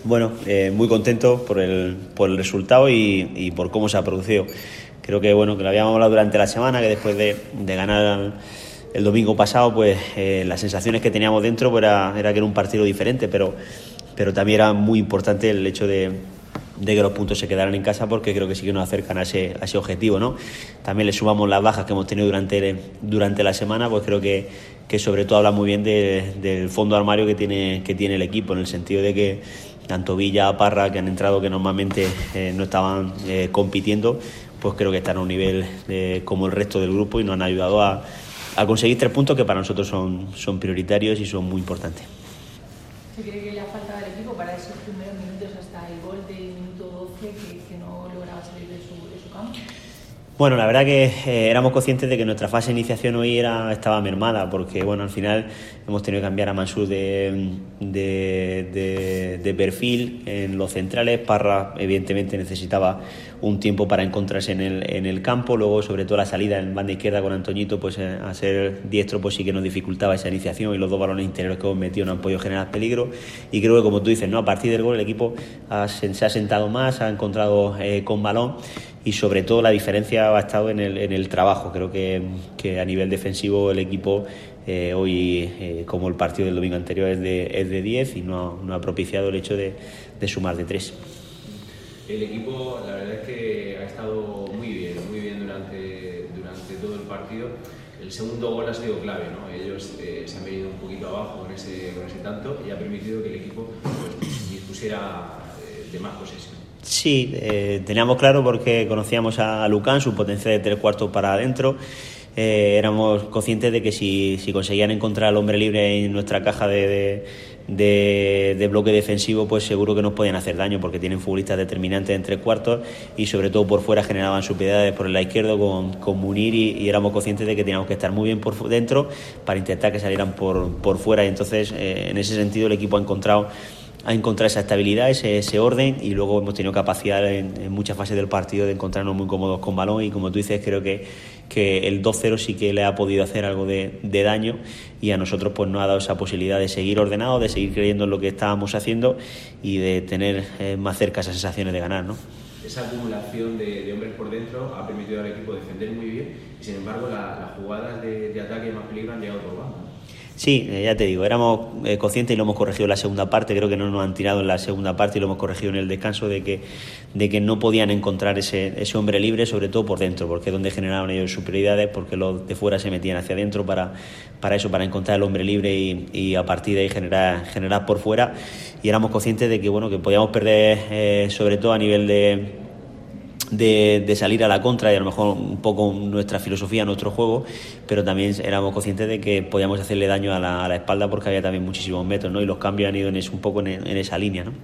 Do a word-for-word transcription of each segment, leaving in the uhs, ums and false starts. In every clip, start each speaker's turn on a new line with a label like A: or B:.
A: Bueno, eh, muy contento por el, por el resultado y, y por cómo se ha producido. Creo que bueno que lo habíamos hablado durante la semana, que después de, de ganar el, el domingo pasado, pues eh, las sensaciones que teníamos dentro pues era, era que era un partido diferente, pero, pero también era muy importante el hecho de, de que los puntos se quedaran en casa, porque creo que sí que nos acercan a ese, a ese objetivo, ¿no? También le sumamos las bajas que hemos tenido durante, durante la semana, pues creo que, que sobre todo habla muy bien de, del fondo de armario que tiene, que tiene el equipo, en el sentido de que tanto Villa, Parra, que han entrado, que normalmente eh, no estaban eh, compitiendo, pues creo que están a un nivel eh, como el resto del grupo y nos han ayudado a, a conseguir tres puntos que para nosotros son, son prioritarios y son muy importantes.
B: ¿Se cree que le ha faltado al equipo para esos primeros minutos hasta el gol del minuto doce que, que no lograba salir de su, de su campo?
A: Bueno, la verdad que eh, éramos conscientes de que nuestra fase de iniciación hoy era, estaba mermada, porque bueno, al final hemos tenido que cambiar a Mansur de, de, de, de perfil en los centrales. Parra evidentemente necesitaba un tiempo para encontrarse en el, en el campo, luego sobre todo la salida en banda izquierda con Antoñito, pues eh, a ser diestro pues sí que nos dificultaba esa iniciación, y los dos balones interiores que hemos metido no han podido generar peligro, y creo que como tú dices, ¿no?, a partir del gol el equipo ha, se ha sentado más, ha encontrado eh, con balón, y sobre todo la diferencia ha estado en el, en el trabajo. Creo que, que a nivel defensivo el equipo eh, hoy, eh, como el partido del domingo anterior, es de, es de diez y no, no ha propiciado el hecho de, de sumar de tres.
C: El equipo, la verdad es que ha estado muy bien, muy bien durante, durante todo el partido. El segundo gol ha sido clave, ¿no? Ellos eh, se han venido un poquito abajo con ese, con ese tanto, y ha permitido que el equipo pues, dispusiera de más posesión.
A: Sí, eh, teníamos claro, porque conocíamos a Lucán, su potencia de tres cuartos para adentro. Eh, éramos conscientes de que si, si conseguían encontrar al hombre libre en nuestra caja de, de, de, de bloque defensivo, pues seguro que nos podían hacer daño, porque tienen futbolistas determinantes en tres cuartos y sobre todo por fuera generaban superioridades por el lado izquierdo con, con Munir, y, y éramos conscientes de que teníamos que estar muy bien por dentro para intentar que salieran por, por fuera, y entonces eh, en ese sentido el equipo ha encontrado a encontrar esa estabilidad, ese, ese orden, y luego hemos tenido capacidad en, en muchas fases del partido de encontrarnos muy cómodos con balón, y como tú dices, creo que, que el dos cero sí que le ha podido hacer algo de, de daño, y a nosotros pues nos ha dado esa posibilidad de seguir ordenados, de seguir creyendo en lo que estábamos haciendo y de tener eh, más cerca esas sensaciones de ganar, ¿no?
C: Esa acumulación de, de hombres por dentro ha permitido al equipo defender muy bien, y sin embargo la, las jugadas de, de ataque más peligro han llegado por banda.
A: Sí, eh, ya te digo, éramos eh, conscientes y lo hemos corregido en la segunda parte. Creo que no nos han tirado en la segunda parte y lo hemos corregido en el descanso, de que, de que no podían encontrar ese, ese hombre libre, sobre todo por dentro, porque es donde generaban ellos superioridades, porque los de fuera se metían hacia adentro para, para eso, para encontrar el hombre libre y, y a partir de ahí generar, generar por fuera. Y éramos conscientes de que, bueno, que podíamos perder eh, sobre todo a nivel de... De, de salir a la contra, y a lo mejor un poco nuestra filosofía, nuestro juego, pero también éramos conscientes de que podíamos hacerle daño a la, a la espalda, porque había también muchísimos metros, ¿no? Y los cambios han ido en eso, un poco en, en esa línea, ¿no?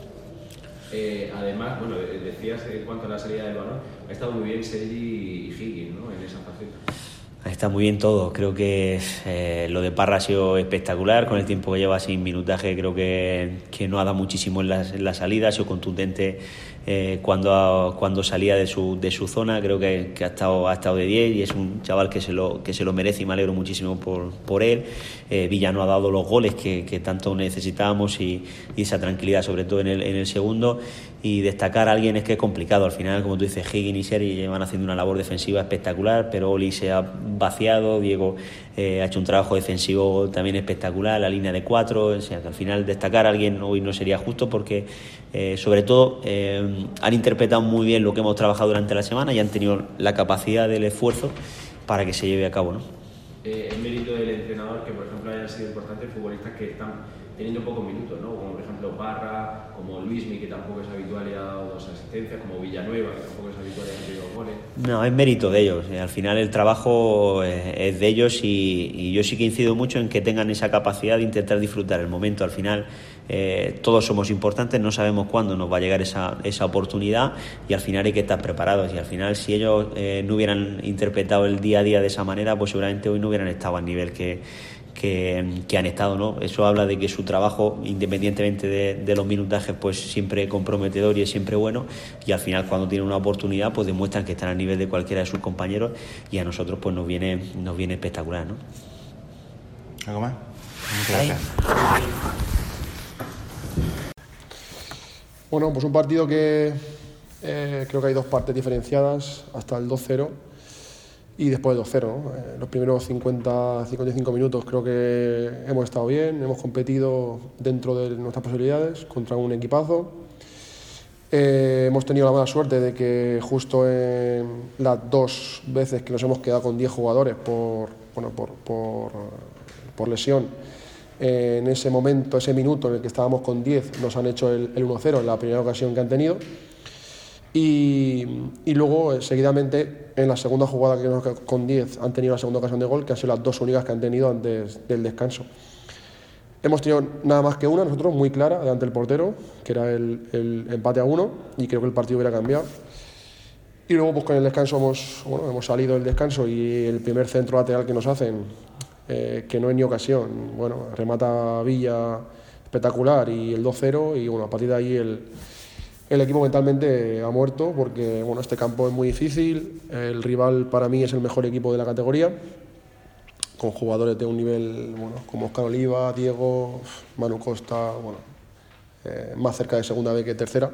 C: Eh, además, bueno, decías en cuanto a la salida del balón, ha estado muy bien Sergi y Higgins, ¿no?, en esa faceta.
A: Está muy bien todo. Creo que eh, lo de Parra ha sido espectacular. Con el tiempo que lleva sin minutaje, creo que, que no ha dado muchísimo en la, en la salida. Ha sido contundente eh, cuando, ha, cuando salía de su, de su zona. Creo que, que ha, estado, ha estado de diez, y es un chaval que se lo, que se lo merece, y me alegro muchísimo por, por él. Eh, Villa no ha dado los goles que, que tanto necesitábamos, y, y esa tranquilidad sobre todo en el, en el segundo. Y destacar a alguien es que es complicado. Al final, como tú dices, Higgins y Sergi llevan haciendo una labor defensiva espectacular, pero Oli se ha vaciado, Diego eh, ha hecho un trabajo defensivo también espectacular, la línea de cuatro, o sea que al final destacar a alguien hoy no sería justo, porque eh, sobre todo eh, han interpretado muy bien lo que hemos trabajado durante la semana y han tenido la capacidad del esfuerzo para que se lleve a cabo, ¿no?
C: Eh, el mérito del entrenador, que por ejemplo haya sido importante, futbolistas que están teniendo pocos minutos, ¿no?, como por ejemplo Parra, como Luismi, que tampoco es habitual y ha dado dos asistencias, como Villanueva, que tampoco es habitual y ha metido dos goles.
A: No, es mérito de ellos. Al final el trabajo es de ellos, y, y yo sí que incido mucho en que tengan esa capacidad de intentar disfrutar el momento. Al final eh, todos somos importantes, no sabemos cuándo nos va a llegar esa, esa oportunidad, y al final hay que estar preparados. Y al final, si ellos eh, no hubieran interpretado el día a día de esa manera, pues seguramente hoy no hubieran estado al nivel que Que, que han estado, ¿no? Eso habla de que su trabajo, independientemente de, de los minutajes, pues siempre es comprometedor y es siempre bueno, y al final cuando tienen una oportunidad pues demuestran que están al nivel de cualquiera de sus compañeros, y a nosotros pues nos viene, nos viene espectacular, ¿no?
D: ¿Algo más?
A: Ahí.
D: Bueno, pues un partido que eh, creo que hay dos partes diferenciadas, hasta el dos cero y después el dos cero, ¿no? Eh, los primeros cincuenta, cincuenta y cinco minutos creo que hemos estado bien, hemos competido dentro de nuestras posibilidades contra un equipazo. Eh, hemos tenido la mala suerte de que justo en las dos veces que nos hemos quedado con diez jugadores por, bueno, por, por, por lesión, eh, en ese momento, ese minuto en el que estábamos con diez, nos han hecho el, el uno cero en la primera ocasión que han tenido. Y, y luego, eh, seguidamente, en la segunda jugada que nos, con diez han tenido la segunda ocasión de gol, que han sido las dos únicas que han tenido antes del descanso. Hemos tenido nada más que una, nosotros, muy clara, delante del portero, que era el, el empate a uno, y creo que el partido hubiera cambiado. Y luego, pues con el descanso, hemos, bueno, hemos salido del descanso y el primer centro lateral que nos hacen, eh, que no es ni ocasión, bueno, remata Villa espectacular y el dos cero, y bueno, a partir de ahí el, el equipo mentalmente ha muerto, porque bueno, este campo es muy difícil, el rival para mí es el mejor equipo de la categoría, con jugadores de un nivel, bueno, como Óscar Oliva, Diego, Manu Costa, bueno, eh, más cerca de segunda B que tercera.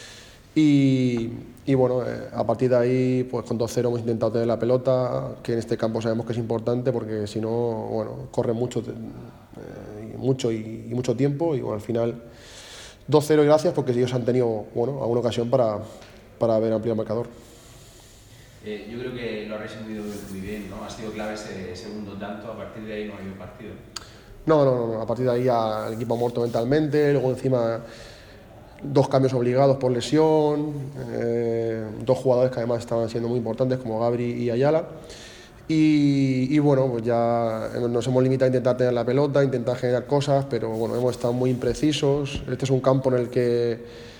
D: Y, y bueno, eh, a partir de ahí, pues con dos cero hemos intentado tener la pelota, que en este campo sabemos que es importante, porque si no, bueno, corre mucho, eh, mucho y, y mucho tiempo, y bueno, al final dos cero y gracias, porque ellos han tenido, bueno, alguna ocasión para, para haber ampliado el marcador.
C: Eh, yo creo que lo ha resumido muy bien, ¿no? Ha sido clave ese segundo tanto, a partir de ahí no ha habido partido.
D: No, no, no, a partir de ahí ya el equipo ha muerto mentalmente, luego encima dos cambios obligados por lesión, eh, dos jugadores que además estaban siendo muy importantes como Gabri y Ayala. Y, y bueno, pues ya nos hemos limitado a intentar tener la pelota, intentar generar cosas, pero bueno, hemos estado muy imprecisos. Este es un campo en el que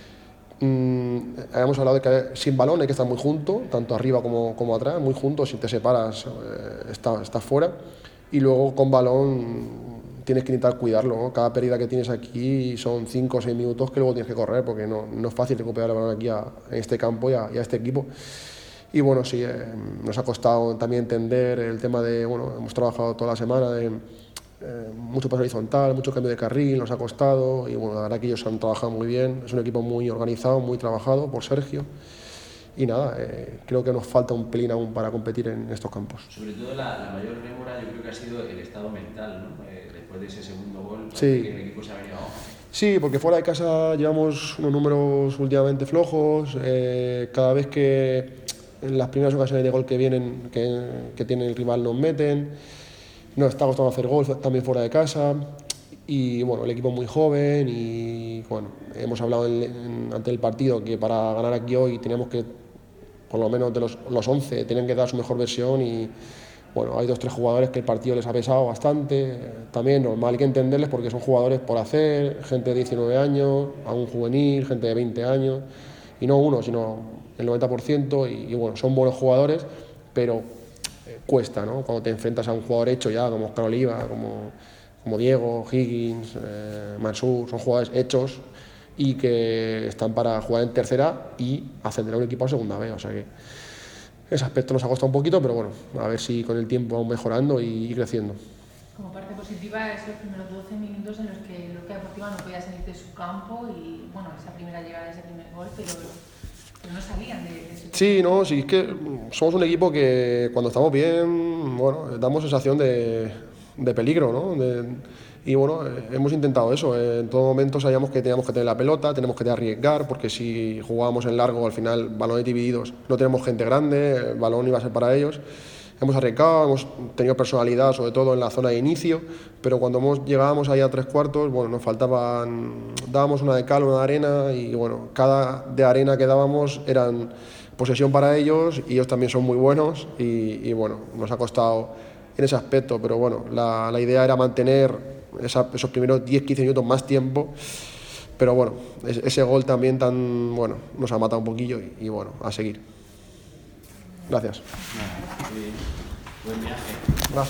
D: hemos hablado de que sin balón hay que estar muy junto, tanto arriba como, como atrás, muy juntos. Si te separas, eh, estás está fuera. Y luego con balón tienes que intentar cuidarlo, ¿no? Cada pérdida que tienes aquí son cinco o seis minutos que luego tienes que correr, porque no, no es fácil recuperar el balón aquí a, en este campo y a, y a este equipo. Y bueno, sí, eh, nos ha costado también entender el tema de, bueno, hemos trabajado toda la semana de Eh, mucho paso horizontal, mucho cambio de carril, nos ha costado, y bueno, la verdad que ellos han trabajado muy bien, es un equipo muy organizado, muy trabajado por Sergio, y nada, eh, creo que nos falta un pelín aún para competir en estos campos.
C: Sobre todo la, la mayor rémora yo creo que ha sido el estado mental, ¿no? Eh, después de ese segundo gol,
D: sí.
C: Que el equipo se ha venido abajo.
D: Sí, porque fuera de casa llevamos unos números últimamente flojos, eh, cada vez que en las primeras ocasiones de gol que vienen, que, que tiene el rival nos meten. Nos está costando hacer gol también fuera de casa, y bueno, el equipo es muy joven, y bueno, hemos hablado en, en, ante el partido que para ganar aquí hoy teníamos que, por lo menos de los, los once, tenían que dar su mejor versión, y bueno, hay dos o tres jugadores que el partido les ha pesado bastante, también normal, hay que entenderles porque son jugadores por hacer, gente de diecinueve años, aún juvenil, gente de veinte años, y no uno, sino el noventa por ciento, y, y bueno, son buenos jugadores, pero cuesta, ¿no? Cuando te enfrentas a un jugador hecho ya, como Óscar Oliva, como, como Diego, Higgins, eh, Mansur, son jugadores hechos y que están para jugar en tercera y ascender a un equipo a segunda B, o sea que ese aspecto nos ha costado un poquito, pero bueno, a ver si con el tiempo vamos mejorando y, y creciendo.
B: Como parte positiva, esos primeros doce minutos en los que el Lorca Deportiva no podía salir de su campo, y bueno, esa primera llegada, ese primer gol, pero... pero no salían de, de ese...
D: Sí, no, sí, es que somos un equipo que cuando estamos bien, bueno, damos sensación de, de peligro, ¿no? De, y bueno, eh, hemos intentado eso, eh, en todo momento sabíamos que teníamos que tener la pelota, tenemos que arriesgar, porque si jugábamos en largo, al final, balones divididos, no tenemos gente grande, el balón iba a ser para ellos. Hemos arriesgado, hemos tenido personalidad, sobre todo en la zona de inicio, pero cuando hemos, llegábamos ahí a tres cuartos, bueno, nos faltaban, dábamos una de cal, una de arena, y bueno, cada de arena que dábamos eran posesión para ellos, y ellos también son muy buenos, y, y bueno, nos ha costado en ese aspecto, pero bueno, la, la idea era mantener esa, esos primeros diez a quince minutos más tiempo, pero bueno, ese gol también tan, bueno, nos ha matado un poquillo, y, y bueno, a seguir. Gracias.
C: Buen viaje.
D: Gracias.